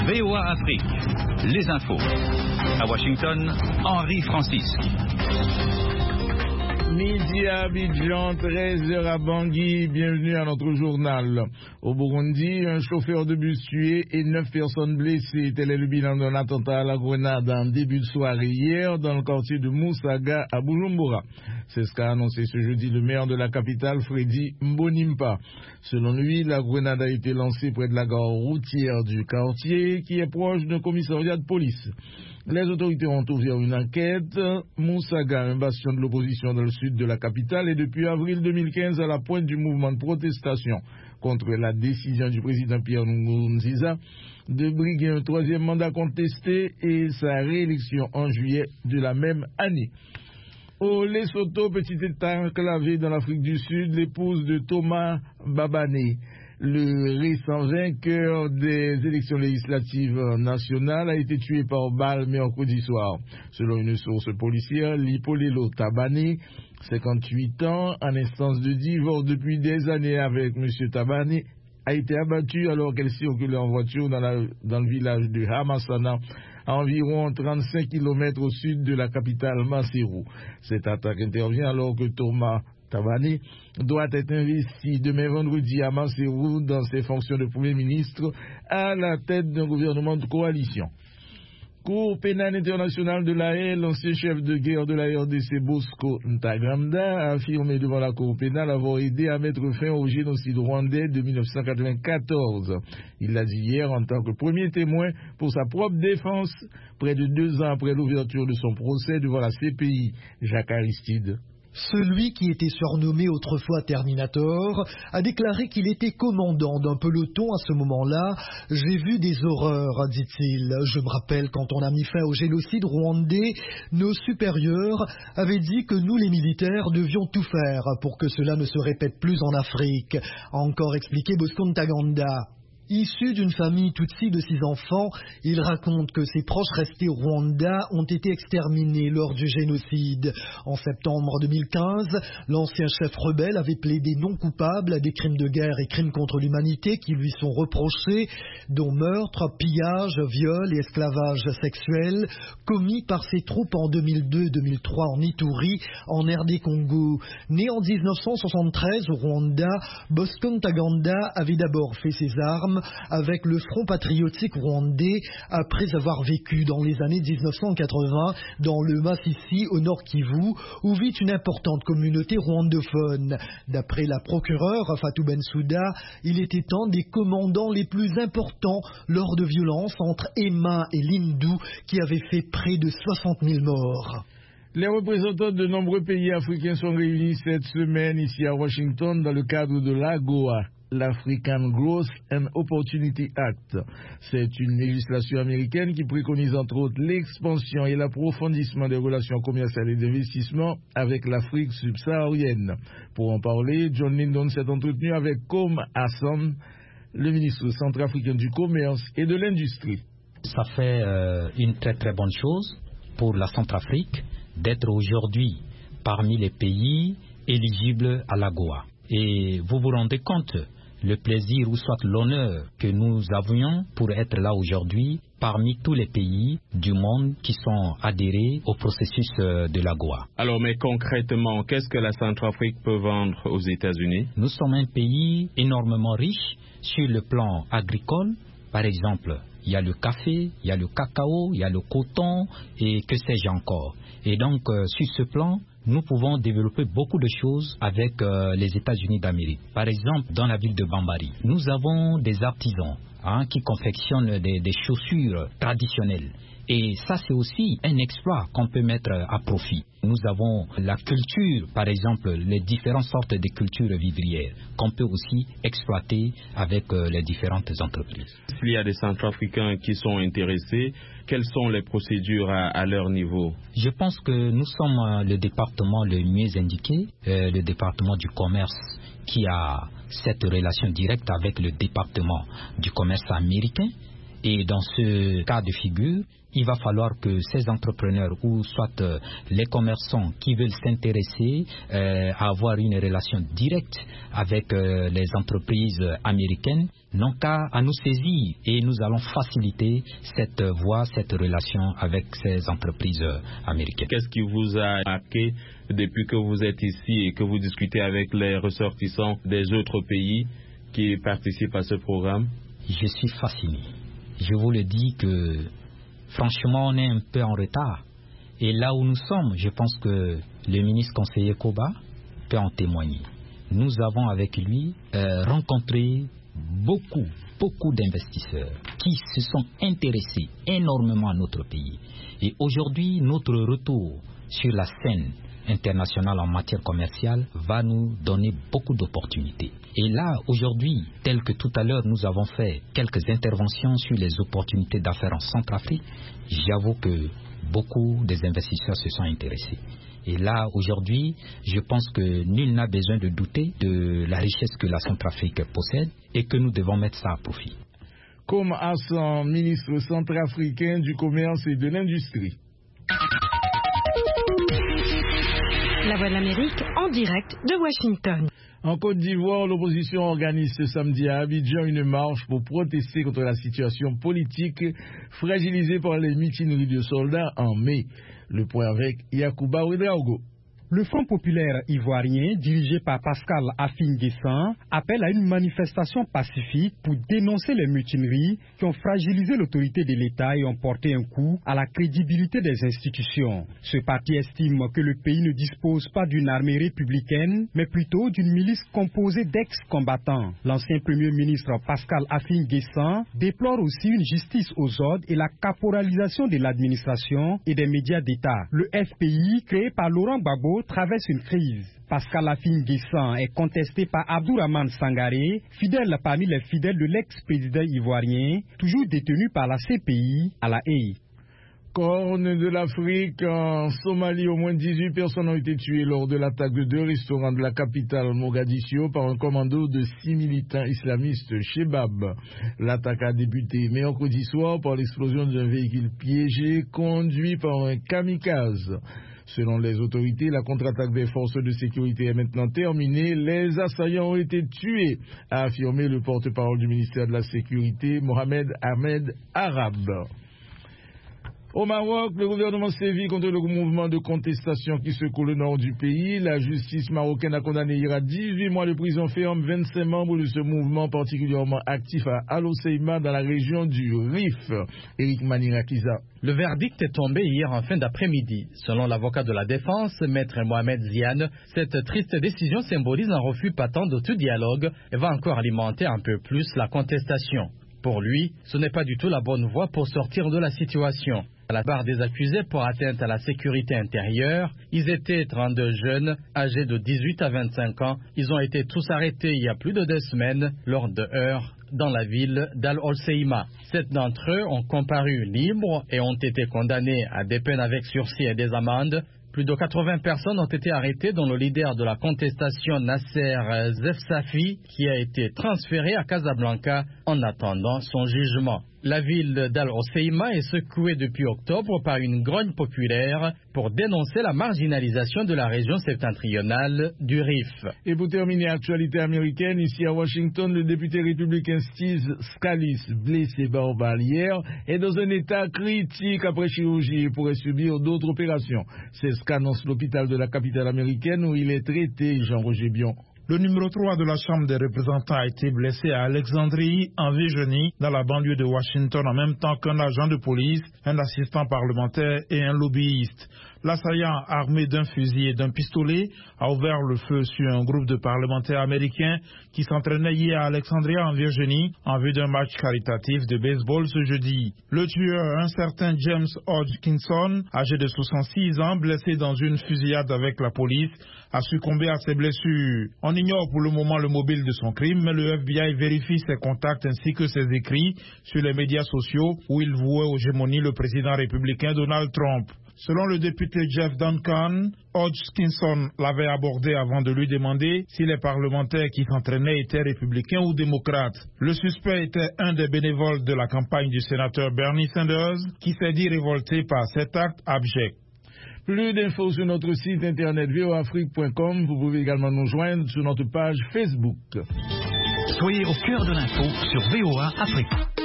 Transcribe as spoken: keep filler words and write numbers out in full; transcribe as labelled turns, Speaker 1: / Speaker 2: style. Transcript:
Speaker 1: V O A Afrique, les infos. À Washington, Henri Francis.
Speaker 2: Midi à Abidjan, treize heures à Bangui, bienvenue à notre journal. Au Burundi, un chauffeur de bus tué et neuf personnes blessées. Tel est le bilan d'un attentat à la grenade en début de soirée hier dans le quartier de Moussaga à Bujumbura. C'est ce qu'a annoncé ce jeudi le maire de la capitale, Freddy Mbonimpa. Selon lui, la grenade a été lancée près de la gare routière du quartier qui est proche d'un commissariat de police. Les autorités ont ouvert une enquête. Moussaga, un bastion de l'opposition dans le sud de la capitale, est depuis avril deux mille quinze à la pointe du mouvement de protestation contre la décision du président Pierre Nkurunziza de briguer un troisième mandat contesté et sa réélection en juillet de la même année. Au Lesotho, petit état enclavé dans l'Afrique du Sud, l'épouse de Thomas Babane, le récent vainqueur des élections législatives nationales, a été tué par balle mercredi soir. Selon une source policière, Lipolelo Tabane, cinquante-huit ans, en instance de divorce depuis des années avec M. Tabane, a été abattue alors qu'elle circulait en voiture dans, la, dans le village de Hamasana, à environ trente-cinq kilomètres au sud de la capitale Maseru. Cette attaque intervient alors que Thomas Tabane doit être investi demain vendredi à Maseru dans ses fonctions de Premier ministre à la tête d'un gouvernement de coalition. Cour pénale internationale de la Haye, l'ancien chef de guerre de la R D C Bosco Ntaganda a affirmé devant la Cour pénale avoir aidé à mettre fin au génocide rwandais de mille neuf cent quatre-vingt-quatorze. Il l'a dit hier en tant que premier témoin pour sa propre défense, près de deux ans après l'ouverture de son procès devant la C P I. Jacques Aristide.
Speaker 3: Celui qui était surnommé autrefois Terminator a déclaré qu'il était commandant d'un peloton à ce moment-là. « J'ai vu des horreurs », dit-il. « Je me rappelle quand on a mis fin au génocide rwandais, nos supérieurs avaient dit que nous les militaires devions tout faire pour que cela ne se répète plus en Afrique », a encore expliqué Bosco Ntaganda. Issu d'une famille Tutsi de six enfants, il raconte que ses proches restés au Rwanda ont été exterminés lors du génocide. En septembre deux mille quinze, l'ancien chef rebelle avait plaidé non coupable à des crimes de guerre et crimes contre l'humanité qui lui sont reprochés, dont meurtre, pillage, viol et esclavage sexuel, commis par ses troupes en deux mille deux deux mille trois en Ituri, en R D Congo. Né en dix-neuf cent soixante-treize au Rwanda, Bosco Ntaganda avait d'abord fait ses armes avec le Front patriotique rwandais après avoir vécu dans les années dix-neuf cent quatre-vingts dans le Masisi au Nord Kivu où vit une importante communauté rwandophone. D'après la procureure Fatou Bensouda, il était un des commandants les plus importants lors de violences entre Emma et Lindou qui avaient fait près de soixante mille morts.
Speaker 2: Les représentants de nombreux pays africains sont réunis cette semaine ici à Washington dans le cadre de l'A G O A, l'African Growth and Opportunity Act. C'est une législation américaine qui préconise entre autres l'expansion et l'approfondissement des relations commerciales et d'investissement avec l'Afrique subsaharienne. Pour en parler, John Lyndon s'est entretenu avec Com Hassan, le ministre centrafricain du Commerce et de l'Industrie.
Speaker 4: Ça fait euh, une très très bonne chose pour la Centrafrique d'être aujourd'hui parmi les pays éligibles à l'A G O A. Et vous vous rendez compte le plaisir ou soit l'honneur que nous avions pour être là aujourd'hui parmi tous les pays du monde qui sont adhérés au processus de l'A G O A.
Speaker 5: Alors, mais concrètement, qu'est-ce que la Centrafrique peut vendre aux États-Unis?
Speaker 4: Nous sommes un pays énormément riche sur le plan agricole. Par exemple, il y a le café, il y a le cacao, il y a le coton et que sais-je encore. Et donc, euh, sur ce plan, nous pouvons développer beaucoup de choses avec euh, les États-Unis d'Amérique. Par exemple, dans la ville de Bambari, nous avons des artisans hein, qui confectionnent des, des chaussures traditionnelles. Et ça, c'est aussi un exploit qu'on peut mettre à profit. Nous avons la culture, par exemple, les différentes sortes de cultures vivrières qu'on peut aussi exploiter avec euh, les différentes entreprises.
Speaker 5: S'il y a des Centrafricains qui sont intéressés, quelles sont les procédures à, à leur niveau?
Speaker 4: Je pense que nous sommes euh, le département le mieux indiqué, euh, le département du commerce qui a cette relation directe avec le département du commerce américain. Et dans ce cas de figure, il va falloir que ces entrepreneurs ou soit euh, les commerçants qui veulent s'intéresser euh, à avoir une relation directe avec euh, les entreprises américaines n'ont qu'à à nous saisir et nous allons faciliter cette voie, cette relation avec ces entreprises américaines.
Speaker 5: Qu'est-ce qui vous a marqué depuis que vous êtes ici et que vous discutez avec les ressortissants des autres pays qui participent à ce programme?
Speaker 4: Je suis fasciné. Je vous le dis que franchement, on est un peu en retard. Et là où nous sommes, je pense que le ministre conseiller Koba peut en témoigner. Nous avons avec lui euh, rencontré beaucoup, beaucoup d'investisseurs qui se sont intéressés énormément à notre pays. Et aujourd'hui, notre retour sur la scène internationale en matière commerciale va nous donner beaucoup d'opportunités. Et là, aujourd'hui, tel que tout à l'heure, nous avons fait quelques interventions sur les opportunités d'affaires en Centrafrique, j'avoue que beaucoup des investisseurs se sont intéressés. Et là, aujourd'hui, je pense que nul n'a besoin de douter de la richesse que la Centrafrique possède et que nous devons mettre ça à profit.
Speaker 2: Comme Hassan, ministre centrafricain du Commerce et de l'Industrie.
Speaker 6: La Voix de l'Amérique en direct de Washington.
Speaker 2: En Côte d'Ivoire, l'opposition organise ce samedi à Abidjan une marche pour protester contre la situation politique fragilisée par les mutineries de soldats en mai. Le point avec Yacouba Ouedraogo.
Speaker 7: Le Front populaire ivoirien, dirigé par Pascal Affi-N'Guessan, appelle à une manifestation pacifique pour dénoncer les mutineries qui ont fragilisé l'autorité de l'État et ont porté un coup à la crédibilité des institutions. Ce parti estime que le pays ne dispose pas d'une armée républicaine, mais plutôt d'une milice composée d'ex-combattants. L'ancien Premier ministre Pascal Affi-N'Guessan déplore aussi une justice aux ordres et la caporalisation de l'administration et des médias d'État. Le F P I, créé par Laurent Gbagbo, traverse une crise. Pascal Affi-N'Guessan est contesté par Abdourahmane Sangaré, fidèle parmi les fidèles de l'ex-président ivoirien, toujours détenu par la C P I à La Haye.
Speaker 2: Corne de l'Afrique, en Somalie, au moins dix-huit personnes ont été tuées lors de l'attaque de deux restaurants de la capitale Mogadiscio par un commando de six militants islamistes Shebab. L'attaque a débuté mercredi soir par l'explosion d'un véhicule piégé conduit par un kamikaze. Selon les autorités, la contre-attaque des forces de sécurité est maintenant terminée. Les assaillants ont été tués, a affirmé le porte-parole du ministère de la Sécurité, Mohamed Ahmed Arab. Au Maroc, le gouvernement sévit contre le mouvement de contestation qui secoue le nord du pays. La justice marocaine a condamné hier à dix-huit mois de prison ferme vingt-cinq membres de ce mouvement particulièrement actif à Al Hoceima dans la région du Rif. Eric Manirakiza.
Speaker 8: Le verdict est tombé hier en fin d'après-midi. Selon l'avocat de la défense, maître Mohamed Ziane, cette triste décision symbolise un refus patent de tout dialogue et va encore alimenter un peu plus la contestation. Pour lui, ce n'est pas du tout la bonne voie pour sortir de la situation. À la barre des accusés pour atteinte à la sécurité intérieure, ils étaient trente-deux jeunes, âgés de dix-huit à vingt-cinq ans. Ils ont été tous arrêtés il y a plus de deux semaines lors de heurts dans la ville d'Al Hoceima. Sept d'entre eux ont comparu libres et ont été condamnés à des peines avec sursis et des amendes. Plus de quatre-vingts personnes ont été arrêtées, dont le leader de la contestation Nasser Zefsafi, qui a été transféré à Casablanca en attendant son jugement. La ville d'Al Hoceima est secouée depuis octobre par une grogne populaire pour dénoncer la marginalisation de la région septentrionale du Rif.
Speaker 2: Et pour terminer, actualité américaine, ici à Washington, le député républicain Steve Scalise, blessé par balle hier, est dans un état critique après chirurgie et pourrait subir d'autres opérations. C'est ce qu'annonce l'hôpital de la capitale américaine où il est traité, Jean-Roger Bion.
Speaker 9: Le numéro trois de la Chambre des représentants a été blessé à Alexandrie, en Virginie, dans la banlieue de Washington, en même temps qu'un agent de police, un assistant parlementaire et un lobbyiste. L'assaillant, armé d'un fusil et d'un pistolet, a ouvert le feu sur un groupe de parlementaires américains qui s'entraînaient hier à Alexandria, en Virginie, en vue d'un match caritatif de baseball ce jeudi. Le tueur, un certain James Hodgkinson, âgé de soixante-six ans, blessé dans une fusillade avec la police, a succombé à ses blessures. On ignore pour le moment le mobile de son crime, mais le F B I vérifie ses contacts ainsi que ses écrits sur les médias sociaux où il vouait aux gémonies le président républicain Donald Trump. Selon le député Jeff Duncan, Hodgkinson l'avait abordé avant de lui demander si les parlementaires qui s'entraînaient étaient républicains ou démocrates. Le suspect était un des bénévoles de la campagne du sénateur Bernie Sanders qui s'est dit révolté par cet acte abject.
Speaker 2: Plus d'infos sur notre site internet v o afrique point com. Vous pouvez également nous joindre sur notre page Facebook.
Speaker 1: Soyez au cœur de l'info sur V O A Afrique.